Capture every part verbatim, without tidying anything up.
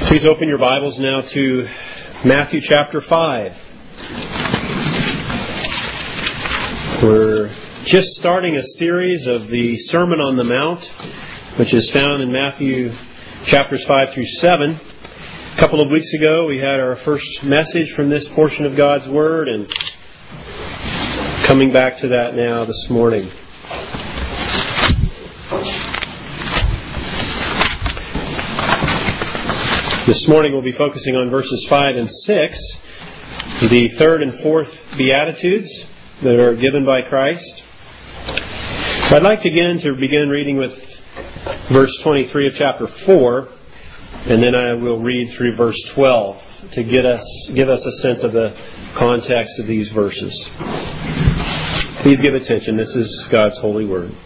Please open your Bibles now to Matthew chapter five. We're just starting a series of the Sermon on the Mount, which is found in Matthew chapters five through seven. A couple of weeks ago, we had our first message from this portion of God's Word, and coming back to that now this morning. This morning we'll be focusing on verses five and six, the third and fourth Beatitudes that are given by Christ. I'd like to again to begin reading with verse twenty-three of chapter four, and then I will read through verse twelve to get us give us a sense of the context of these verses. Please give attention. This is God's holy word.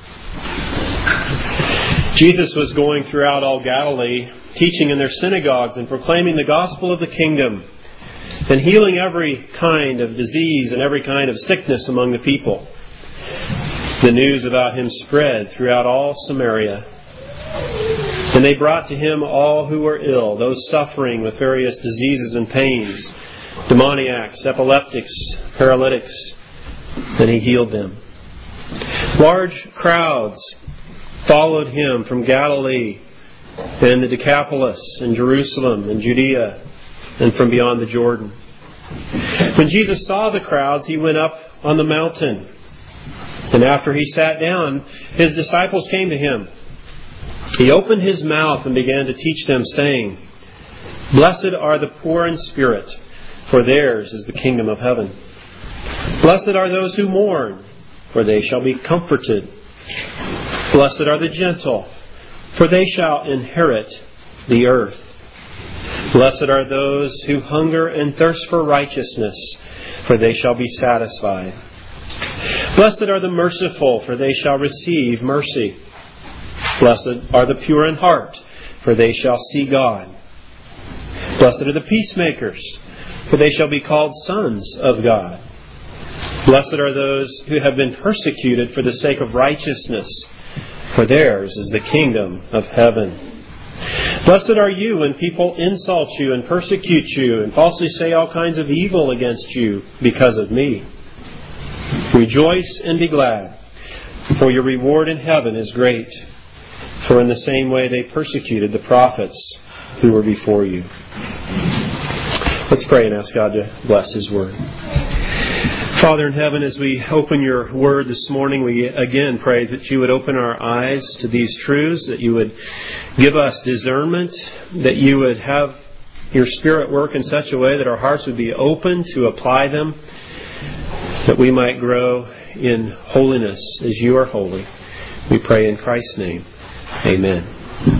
Jesus was going throughout all Galilee, teaching in their synagogues and proclaiming the gospel of the kingdom, and healing every kind of disease and every kind of sickness among the people. The news about him spread throughout all Samaria. And they brought to him all who were ill, those suffering with various diseases and pains, demoniacs, epileptics, paralytics, and he healed them. Large crowds followed him from Galilee and the Decapolis and Jerusalem and Judea and from beyond the Jordan. When Jesus saw the crowds, he went up on the mountain. And after he sat down, his disciples came to him. He opened his mouth and began to teach them, saying, "Blessed are the poor in spirit, for theirs is the kingdom of heaven. Blessed are those who mourn, for they shall be comforted. Blessed are the gentle, for they shall inherit the earth. Blessed are those who hunger and thirst for righteousness, for they shall be satisfied. Blessed are the merciful, for they shall receive mercy. Blessed are the pure in heart, for they shall see God. Blessed are the peacemakers, for they shall be called sons of God. Blessed are those who have been persecuted for the sake of righteousness, for theirs is the kingdom of heaven. Blessed are you when people insult you and persecute you and falsely say all kinds of evil against you because of me. Rejoice and be glad, for your reward in heaven is great. For in the same way they persecuted the prophets who were before you." Let's pray and ask God to bless His Word. Father in heaven, as we open your word this morning, we again pray that you would open our eyes to these truths, that you would give us discernment, that you would have your Spirit work in such a way that our hearts would be open to apply them, that we might grow in holiness as you are holy. We pray in Christ's name. Amen.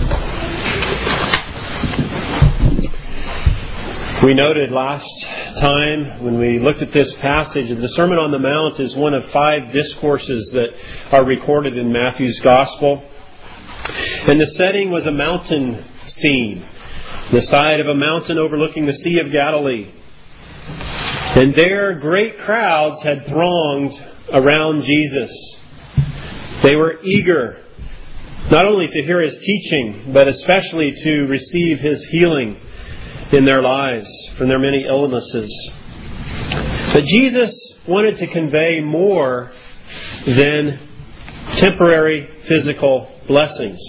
We noted last time when we looked at this passage that the Sermon on the Mount is one of five discourses that are recorded in Matthew's Gospel. And the setting was a mountain scene, the side of a mountain overlooking the Sea of Galilee. And there great crowds had thronged around Jesus. They were eager not only to hear His teaching, but especially to receive His healing in their lives from their many illnesses. But Jesus wanted to convey more than temporary physical blessings.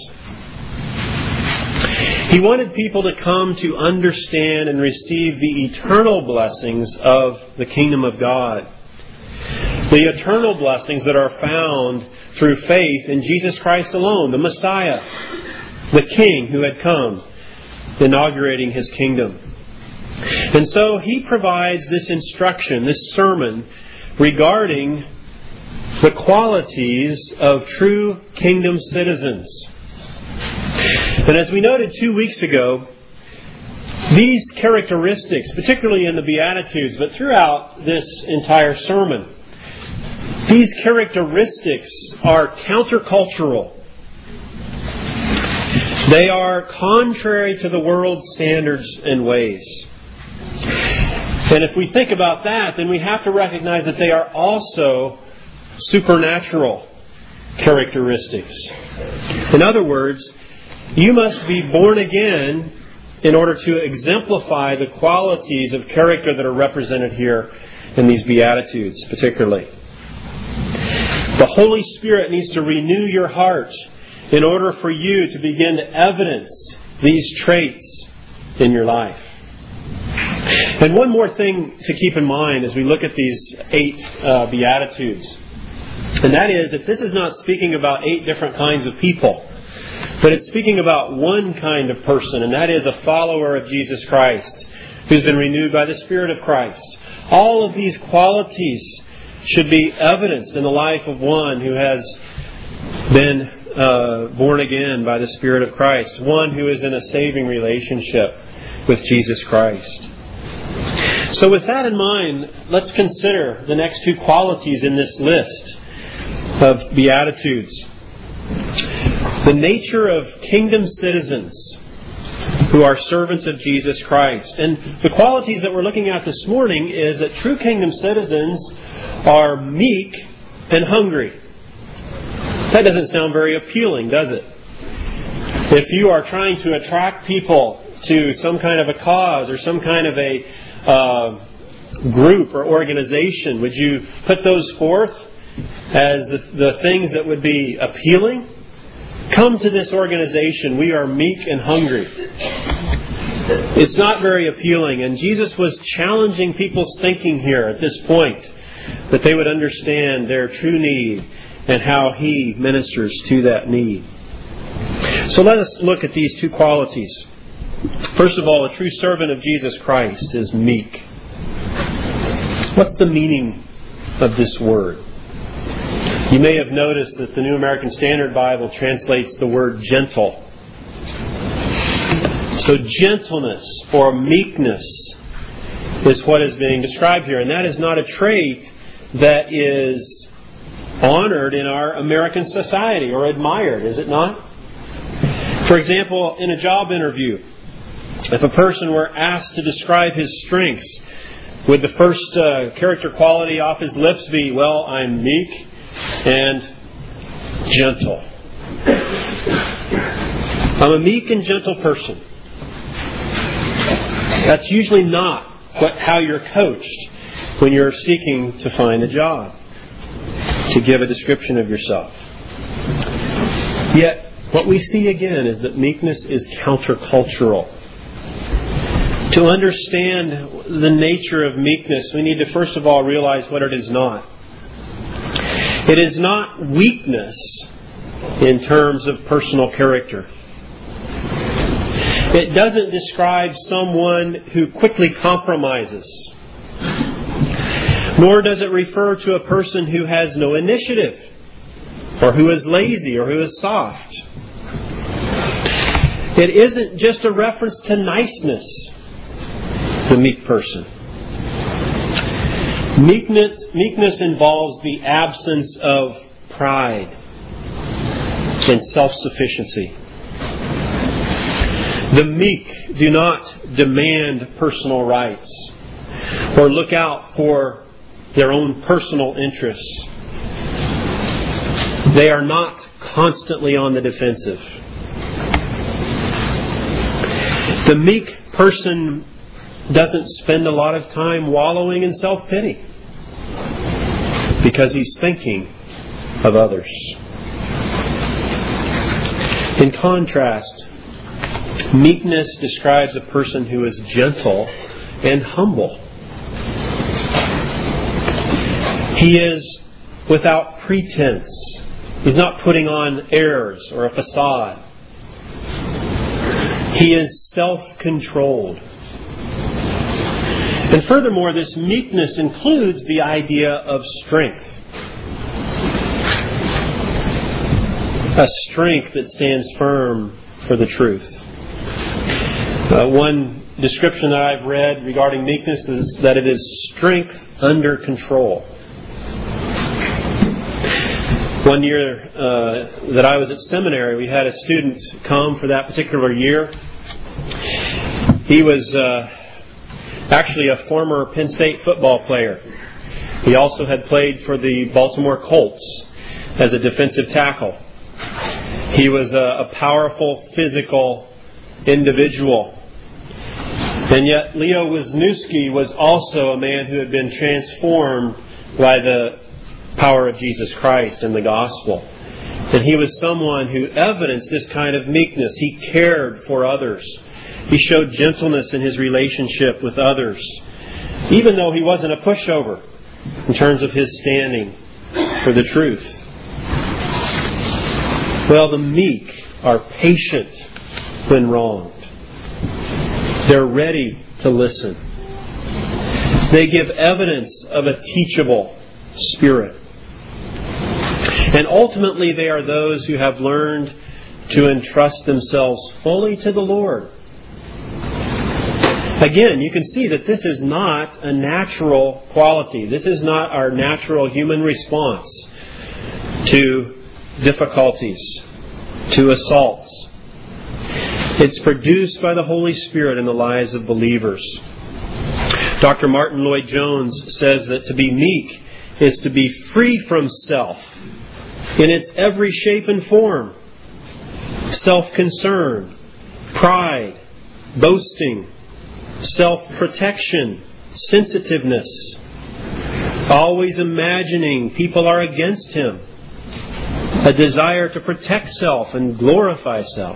He wanted people to come to understand and receive the eternal blessings of the kingdom of God. The eternal blessings that are found through faith in Jesus Christ alone, the Messiah, the King who had come, inaugurating His kingdom. And so He provides this instruction, this sermon, regarding the qualities of true kingdom citizens. And as we noted two weeks ago, these characteristics, particularly in the Beatitudes, but throughout this entire sermon, these characteristics are countercultural. They are contrary to the world's standards and ways. And if we think about that, then we have to recognize that they are also supernatural characteristics. In other words, you must be born again in order to exemplify the qualities of character that are represented here in these Beatitudes particularly. The Holy Spirit needs to renew your heart in order for you to begin to evidence these traits in your life. And one more thing to keep in mind as we look at these eight uh, Beatitudes, and that is that this is not speaking about eight different kinds of people, but it's speaking about one kind of person, and that is a follower of Jesus Christ who's been renewed by the Spirit of Christ. All of these qualities should be evidenced in the life of one who has been uh, born again by the Spirit of Christ, one who is in a saving relationship with Jesus Christ. So with that in mind, let's consider the next two qualities in this list of Beatitudes. The nature of kingdom citizens who are servants of Jesus Christ. And the qualities that we're looking at this morning is that true kingdom citizens are meek and hungry. That doesn't sound very appealing, does it? If you are trying to attract people to some kind of a cause or some kind of a uh, group or organization, would you put those forth as the, the things that would be appealing? Come to this organization. We are meek and hungry. It's not very appealing. And Jesus was challenging people's thinking here at this point, that they would understand their true need and how He ministers to that need. So let us look at these two qualities. First of all, a true servant of Jesus Christ is meek. What's the meaning of this word? You may have noticed that the New American Standard Bible translates the word gentle. So gentleness or meekness is what is being described here. And that is not a trait that is honored in our American society or admired, is it not? For example, in a job interview, if a person were asked to describe his strengths, would the first uh, character quality off his lips be, well, I'm meek and gentle. I'm a meek and gentle person. That's usually not what, how you're coached when you're seeking to find a job, to give a description of yourself. Yet, what we see again is that meekness is countercultural. To understand the nature of meekness, we need to first of all realize what it is not. It is not weakness in terms of personal character. It doesn't describe someone who quickly compromises. Nor does it refer to a person who has no initiative, or who is lazy, or who is soft. It isn't just a reference to niceness, the meek person. Meekness, meekness involves the absence of pride and self-sufficiency. The meek do not demand personal rights or look out for their own personal interests. They are not constantly on the defensive. The meek person doesn't spend a lot of time wallowing in self-pity because he's thinking of others. In contrast, meekness describes a person who is gentle and humble. He is without pretense. He's not putting on airs or a facade. He is self-controlled. And furthermore, this meekness includes the idea of strength. A strength that stands firm for the truth. Uh, one description that I've read regarding meekness is that it is strength under control. One year uh, that I was at seminary, we had a student come for that particular year. He was uh, actually a former Penn State football player. He also had played for the Baltimore Colts as a defensive tackle. He was a, a powerful, physical individual And yet Leo Wisniewski was also a man who had been transformed by the power of Jesus Christ and the gospel. And he was someone who evidenced this kind of meekness. He cared for others. He showed gentleness in his relationship with others, even though he wasn't a pushover in terms of his standing for the truth. Well, the meek are patient when wronged. They're ready to listen. They give evidence of a teachable spirit. And ultimately, they are those who have learned to entrust themselves fully to the Lord. Again, you can see that this is not a natural quality. This is not our natural human response to difficulties, to assaults. It's produced by the Holy Spirit in the lives of believers. Doctor Martin Lloyd-Jones says that to be meek is to be free from self in its every shape and form. Self-concern, pride, boasting, self-protection, sensitiveness, always imagining people are against him, a desire to protect self and glorify self.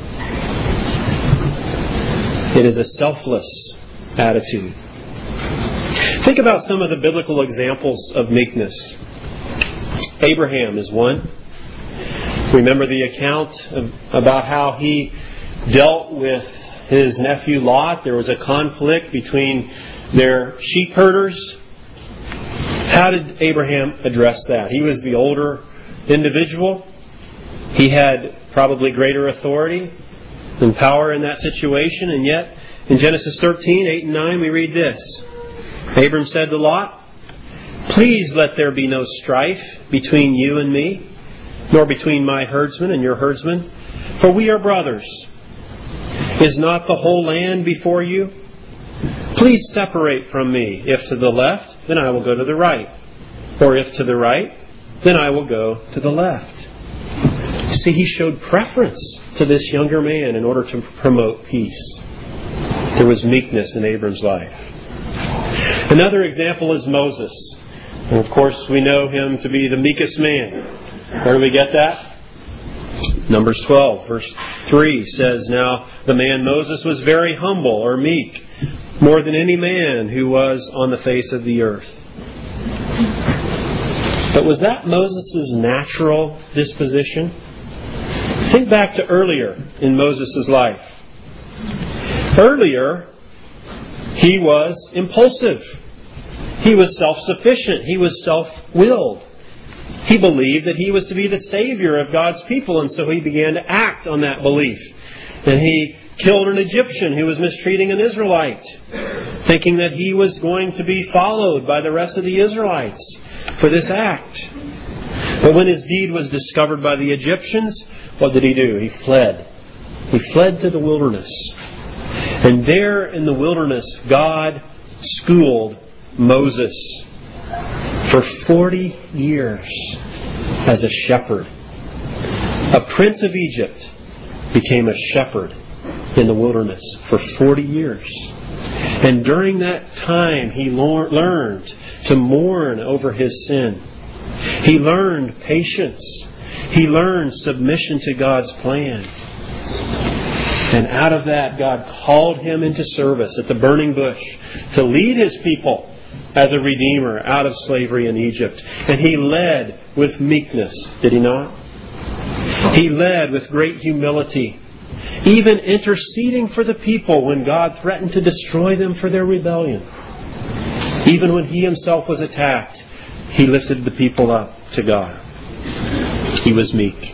It is a selfless attitude. Think about some of the biblical examples of meekness. Abraham is one. Remember the account of, about how he dealt with his nephew Lot. There was a conflict between their sheep herders. How did Abraham address that? He was the older individual. He had probably greater authority and power in that situation. And yet, in Genesis thirteen, eight and nine, we read this. Abram said to Lot, "Please let there be no strife between you and me, nor between my herdsmen and your herdsmen, for we are brothers. Is not the whole land before you? Please separate from me. If to the left, then I will go to the right. Or if to the right, then I will go to the left." See, he showed preference to this younger man in order to promote peace. There was meekness in Abram's life. Another example is Moses. And of course, we know him to be the meekest man. Where do we get that? Numbers twelve, verse three says, "Now the man Moses was very humble," or meek, "more than any man who was on the face of the earth." But was that Moses' natural disposition? Think back to earlier in Moses' life. Earlier, he was impulsive. He was self-sufficient. He was self-willed. He believed that he was to be the Savior of God's people, and so he began to act on that belief. And he killed an Egyptian who was mistreating an Israelite, thinking that he was going to be followed by the rest of the Israelites for this act. But when his deed was discovered by the Egyptians, what did he do? He fled. He fled to the wilderness. And there in the wilderness, God schooled Moses for forty years as a shepherd. A prince of Egypt became a shepherd in the wilderness for forty years. And during that time, he learned to mourn over his sin. He learned patience. He learned submission to God's plan. And out of that, God called him into service at the burning bush to lead his people as a redeemer out of slavery in Egypt. And he led with meekness, did he not? He led with great humility, even interceding for the people when God threatened to destroy them for their rebellion. Even when he himself was attacked, he lifted the people up to God. He was meek.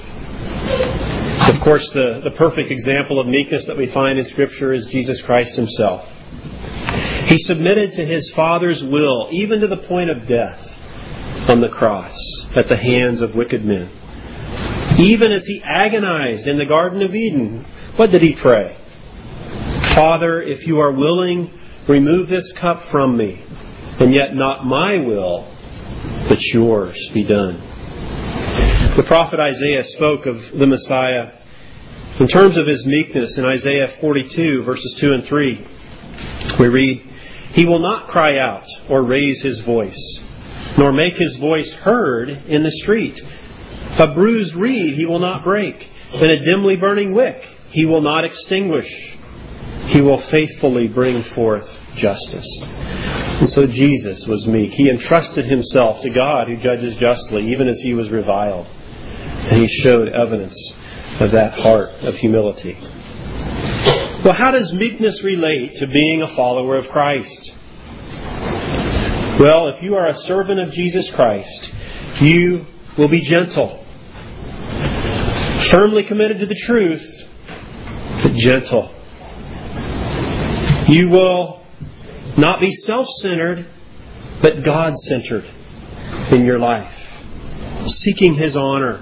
Of course, the, the perfect example of meekness that we find in Scripture is Jesus Christ himself. He submitted to his Father's will, even to the point of death on the cross at the hands of wicked men. Even as he agonized in the Garden of Eden, what did he pray? "Father, if you are willing, remove this cup from me, and yet not my will, but yours be done." The prophet Isaiah spoke of the Messiah in terms of his meekness in Isaiah forty-two, verses two and three. We read, "He will not cry out or raise his voice, nor make his voice heard in the street. A bruised reed he will not break, and a dimly burning wick he will not extinguish. He will faithfully bring forth justice." And so Jesus was meek. He entrusted himself to God who judges justly, even as he was reviled. And he showed evidence of that heart of humility. Well, how does meekness relate to being a follower of Christ? Well, if you are a servant of Jesus Christ, you will be gentle, firmly committed to the truth, but gentle. You will not be self-centered, but God-centered in your life, seeking His honor.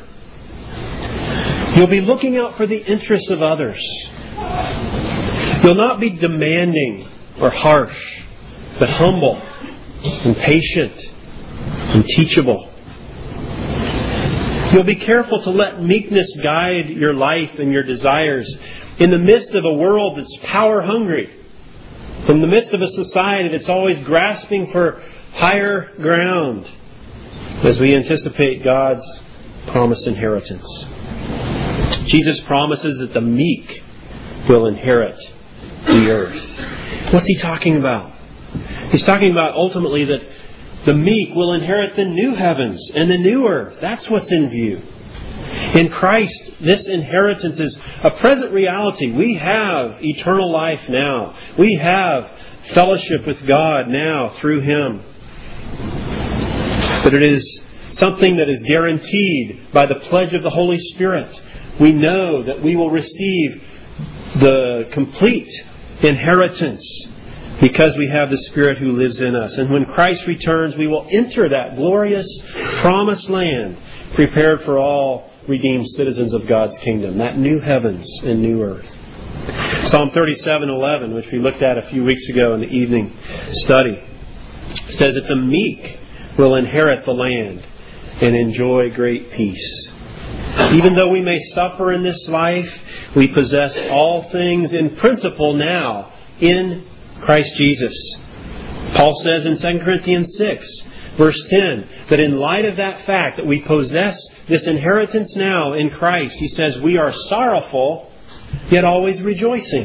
You'll be looking out for the interests of others. You'll not be demanding or harsh, but humble and patient and teachable. You'll be careful to let meekness guide your life and your desires in the midst of a world that's power hungry, in the midst of a society that's always grasping for higher ground, as we anticipate God's promised inheritance. Jesus promises that the meek will inherit the earth. What's He talking about? He's talking about ultimately that the meek will inherit the new heavens and the new earth. That's what's in view. In Christ, this inheritance is a present reality. We have eternal life now. We have fellowship with God now through Him. But it is something that is guaranteed by the pledge of the Holy Spirit. We know that we will receive the complete inheritance because we have the Spirit who lives in us. And when Christ returns, we will enter that glorious promised land prepared for all redeemed citizens of God's kingdom, that new heavens and new earth. Psalm thirty-seven eleven, which we looked at a few weeks ago in the evening study, says that the meek will inherit the land and enjoy great peace. Even though we may suffer in this life, we possess all things in principle now in Christ Jesus. Paul says in Second Corinthians six, verse ten, that in light of that fact that we possess this inheritance now in Christ, he says we are sorrowful, yet always rejoicing.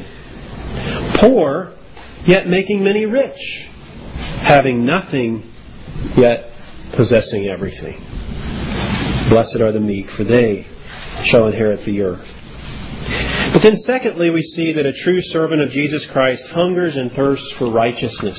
Poor, yet making many rich. Having nothing, yet possessing everything. Blessed are the meek, for they shall inherit the earth. But then secondly, we see that a true servant of Jesus Christ hungers and thirsts for righteousness.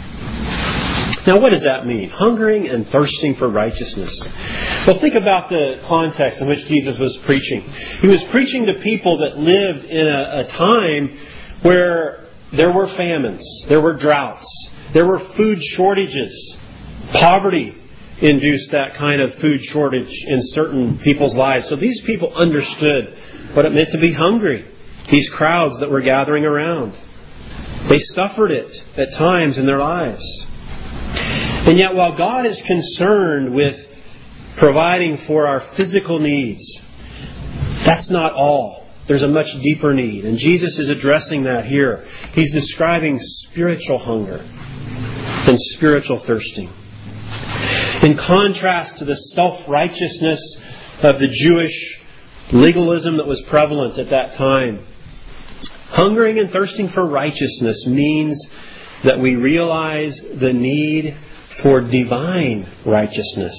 Now, what does that mean? Hungering and thirsting for righteousness. Well, think about the context in which Jesus was preaching. He was preaching to people that lived in a, a time where there were famines, there were droughts, there were food shortages. Poverty induced that kind of food shortage in certain people's lives. So these people understood what it meant to be hungry. These crowds that were gathering around. They suffered it at times in their lives. And yet while God is concerned with providing for our physical needs, that's not all. There's a much deeper need. And Jesus is addressing that here. He's describing spiritual hunger and spiritual thirsting. In contrast to the self-righteousness of the Jewish legalism that was prevalent at that time, hungering and thirsting for righteousness means that we realize the need for divine righteousness.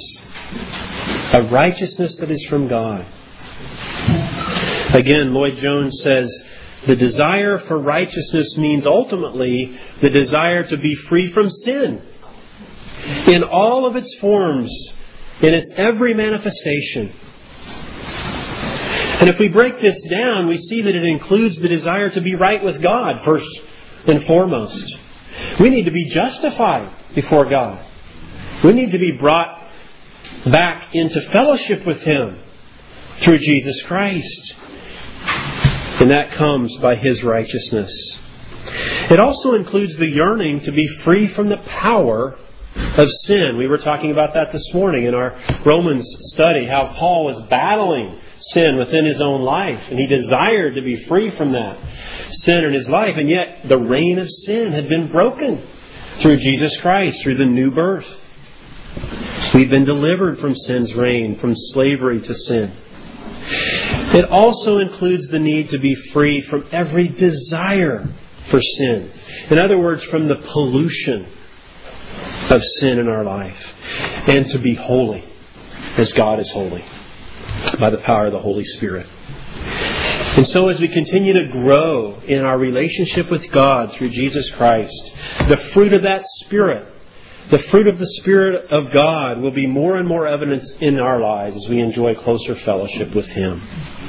A righteousness that is from God. Again, Lloyd Jones says, the desire for righteousness means ultimately the desire to be free from sin. In all of its forms, in its every manifestation. And if we break this down, we see that it includes the desire to be right with God, first and foremost. We need to be justified before God. We need to be brought back into fellowship with Him through Jesus Christ. And that comes by His righteousness. It also includes the yearning to be free from the power of sin. We were talking about that this morning in our Romans study, how Paul was battling sin within his own life, and he desired to be free from that sin in his life, and yet the reign of sin had been broken through Jesus Christ, through the new birth. We've been delivered from sin's reign, from slavery to sin. It also includes the need to be free from every desire for sin. In other words, from the pollution of sin in our life, and to be holy as God is holy by the power of the Holy Spirit. And so as we continue to grow in our relationship with God through Jesus Christ, the fruit of that Spirit, the fruit of the Spirit of God will be more and more evident in our lives as we enjoy closer fellowship with Him.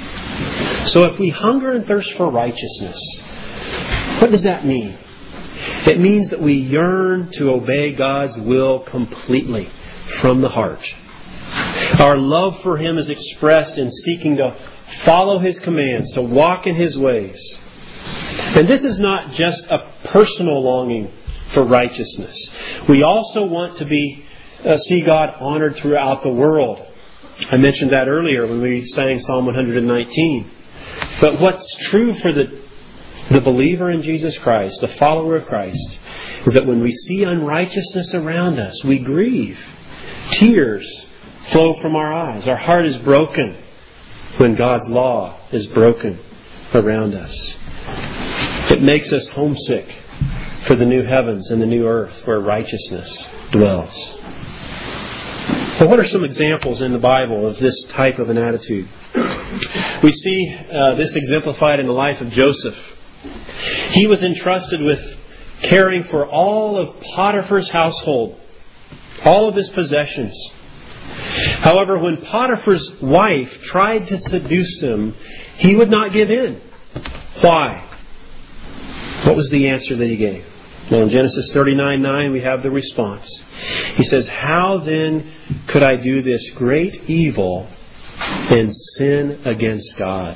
So if we hunger and thirst for righteousness, what does that mean? It means that we yearn to obey God's will completely from the heart. Our love for Him is expressed in seeking to follow His commands, to walk in His ways. And this is not just a personal longing for righteousness. We also want to be uh, see God honored throughout the world. I mentioned that earlier when we sang Psalm one hundred nineteen. But what's true for the the believer in Jesus Christ, the follower of Christ, is that when we see unrighteousness around us, we grieve. Tears flow from our eyes. Our heart is broken when God's law is broken around us. It makes us homesick for the new heavens and the new earth where righteousness dwells. Well, what are some examples in the Bible of this type of an attitude? We see uh, this exemplified in the life of Joseph. He was entrusted with caring for all of Potiphar's household, all of his possessions. However, when Potiphar's wife tried to seduce him, he would not give in. Why? What was the answer that he gave? Well, in Genesis thirty-nine nine, we have the response. He says, "How then could I do this great evil and sin against God?"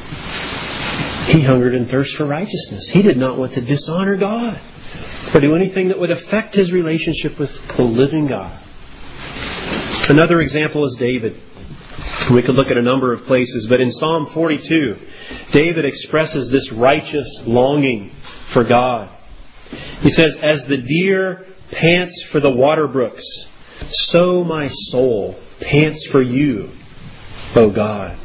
He hungered and thirsted for righteousness. He did not want to dishonor God or do anything that would affect his relationship with the living God. Another example is David. We could look at a number of places, but in Psalm forty-two, David expresses this righteous longing for God. He says, "As the deer pants for the water brooks, so my soul pants for you, O God."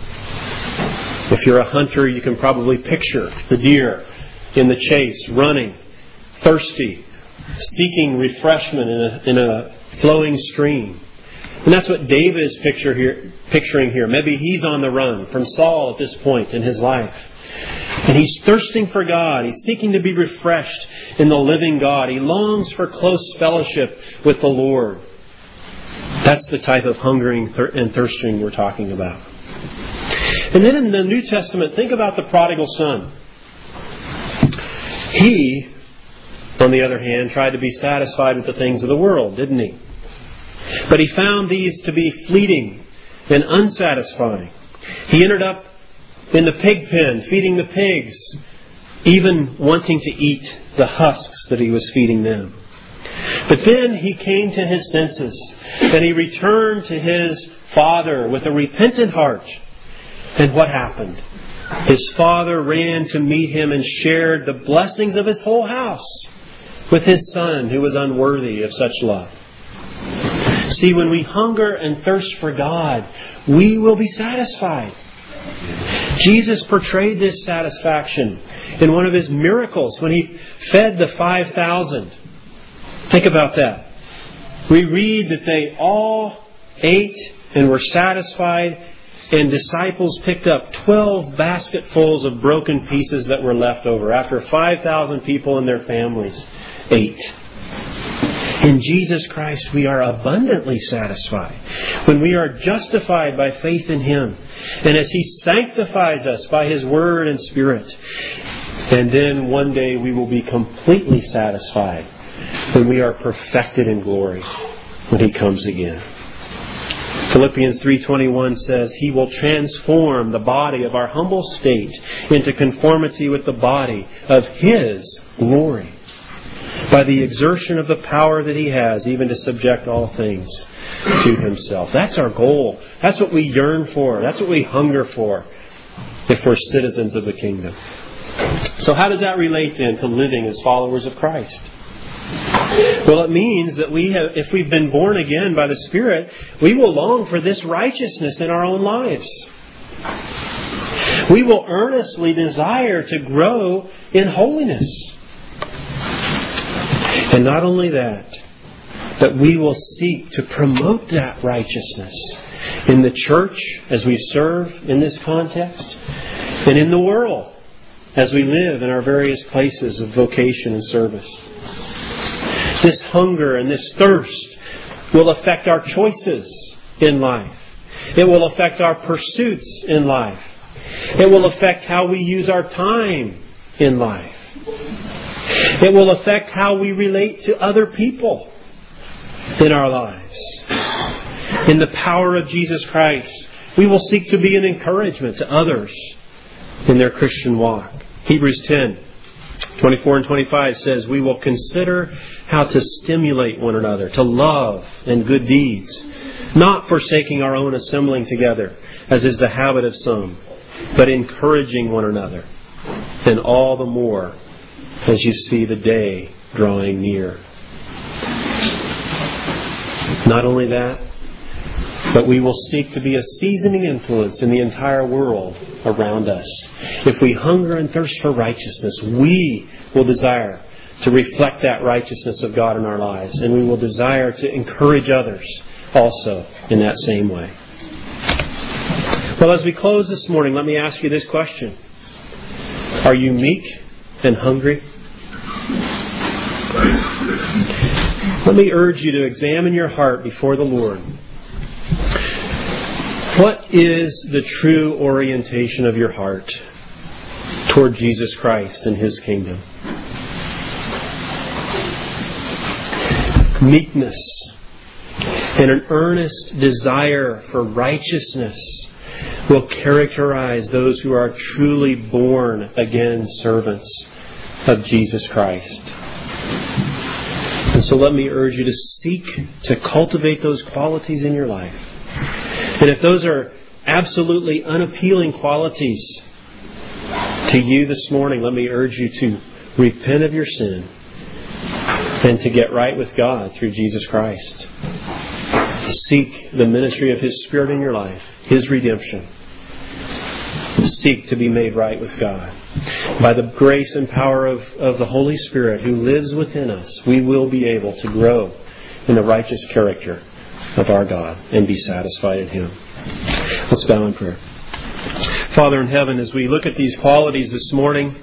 If you're a hunter, you can probably picture the deer in the chase, running, thirsty, seeking refreshment in a, in a flowing stream. And that's what David is picture here, picturing here. Maybe he's on the run from Saul at this point in his life. And he's thirsting for God. He's seeking to be refreshed in the living God. He longs for close fellowship with the Lord. That's the type of hungering and thirsting we're talking about. And then in the New Testament, think about the prodigal son. He, on the other hand, tried to be satisfied with the things of the world, didn't he? But he found these to be fleeting and unsatisfying. He ended up in the pig pen, feeding the pigs, even wanting to eat the husks that he was feeding them. But then he came to his senses, and he returned to his father with a repentant heart. And what happened? His father ran to meet him and shared the blessings of his whole house with his son, who was unworthy of such love. See, when we hunger and thirst for God, we will be satisfied. Jesus portrayed this satisfaction in one of His miracles when He fed the five thousand. Think about that. We read that they all ate and were satisfied, and disciples picked up twelve basketfuls of broken pieces that were left over after five thousand people and their families ate. In Jesus Christ, we are abundantly satisfied when we are justified by faith in Him, and as He sanctifies us by His Word and Spirit. And then one day we will be completely satisfied when we are perfected in glory when He comes again. Philippians three twenty-one says, "He will transform the body of our humble state into conformity with the body of His glory." by the exertion of the power that He has, even to subject all things to Himself. That's our goal. That's what we yearn for. That's what we hunger for if we're citizens of the kingdom. So how does that relate then to living as followers of Christ? Well, it means that we have, if we've been born again by the Spirit, we will long for this righteousness in our own lives. We will earnestly desire to grow in holiness. And not only that, but we will seek to promote that righteousness in the church as we serve in this context, and in the world as we live in our various places of vocation and service. This hunger and this thirst will affect our choices in life. It will affect our pursuits in life. It will affect how we use our time in life. It will affect how we relate to other people in our lives. In the power of Jesus Christ, we will seek to be an encouragement to others in their Christian walk. Hebrews ten, twenty-four and twenty-five says, we will consider how to stimulate one another to love and good deeds, not forsaking our own assembling together, as is the habit of some, but encouraging one another, and all the more as you see the day drawing near. Not only that, but we will seek to be a seasoning influence in the entire world around us. If we hunger and thirst for righteousness, we will desire to reflect that righteousness of God in our lives. And we will desire to encourage others also in that same way. Well, as we close this morning, let me ask you this question. Are you meek and hungry? Let me urge you to examine your heart before the Lord. What is the true orientation of your heart toward Jesus Christ and His kingdom? Meekness and an earnest desire for righteousness will characterize those who are truly born again servants of Jesus Christ. And so let me urge you to seek to cultivate those qualities in your life. And if those are absolutely unappealing qualities to you this morning, let me urge you to repent of your sin and to get right with God through Jesus Christ. Seek the ministry of His Spirit in your life, His redemption. Seek to be made right with God. By the grace and power of, of the Holy Spirit who lives within us, we will be able to grow in the righteous character of our God and be satisfied in Him. Let's bow in prayer. Father in heaven, as we look at these qualities this morning,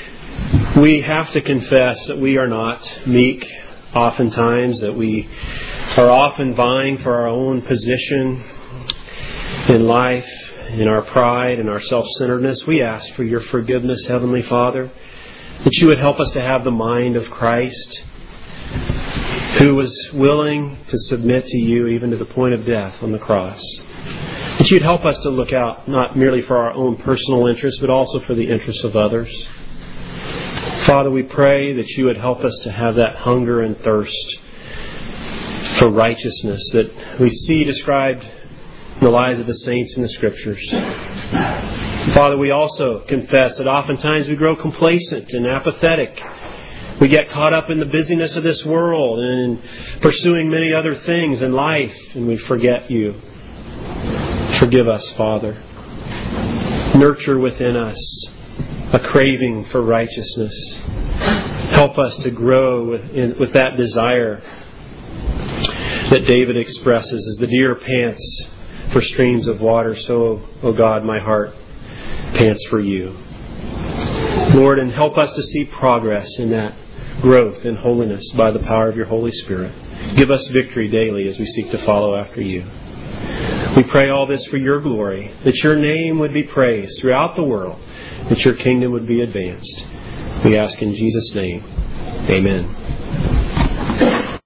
we have to confess that we are not meek oftentimes, that we are often vying for our own position in life, in our pride and our self-centeredness. We ask for your forgiveness, Heavenly Father, that you would help us to have the mind of Christ, who was willing to submit to you even to the point of death on the cross. That you'd help us to look out not merely for our own personal interests, but also for the interests of others. Father, we pray that you would help us to have that hunger and thirst for righteousness that we see described in the lives of the saints in the Scriptures. Father, we also confess that oftentimes we grow complacent and apathetic. We get caught up in the busyness of this world and in pursuing many other things in life, and we forget you. Forgive us, Father. Nurture within us a craving for righteousness. Help us to grow with, in, with that desire that David expresses as the deer pants for streams of water, so, O God, my heart pants for you. Lord, and help us to see progress in that growth in holiness by the power of your Holy Spirit. Give us victory daily as we seek to follow after you. We pray all this for your glory, that your name would be praised throughout the world, that your kingdom would be advanced. We ask in Jesus' name. Amen.